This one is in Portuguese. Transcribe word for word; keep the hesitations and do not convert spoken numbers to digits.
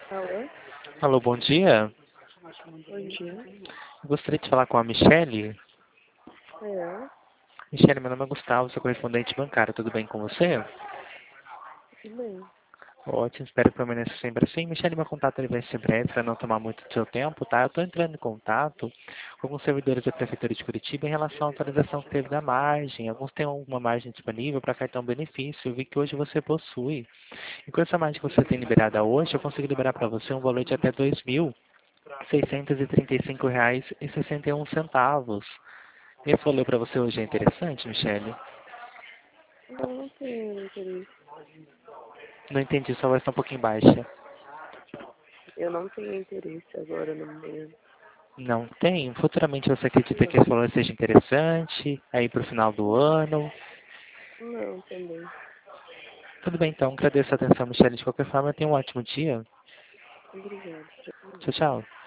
Alô? Alô, bom dia. Bom dia. Eu gostaria de falar com a Michele. É, Michele, meu nome é Gustavo, sou correspondente bancário. Tudo bem com você? tudo bem. Ótimo, espero que permaneça sempre assim. Michele, meu contato ele vai ser breve para não tomar muito do seu tempo, tá? Eu estou entrando em contato com alguns servidores da Prefeitura de Curitiba em relação à atualização que teve da margem. Alguns têm uma margem disponível para cartão benefício. Eu vi que hoje você possui. E com essa margem que você tem liberada hoje, eu consigo liberar para você um valor de até dois mil seiscentos e trinta e cinco reais e sessenta e um centavos. Esse valor para você hoje é interessante, Michele? Não, não tenho interesse. Não entendi, sua voz está um pouquinho baixa. Eu não tenho interesse agora no momento. Não tem? Futuramente você acredita que Não. esse valor seja interessante? Aí para o final do ano? Não, também. Tudo bem, então. Agradeço a atenção, Michele. De qualquer forma, tenha um ótimo dia. Obrigada. Tchau, tchau.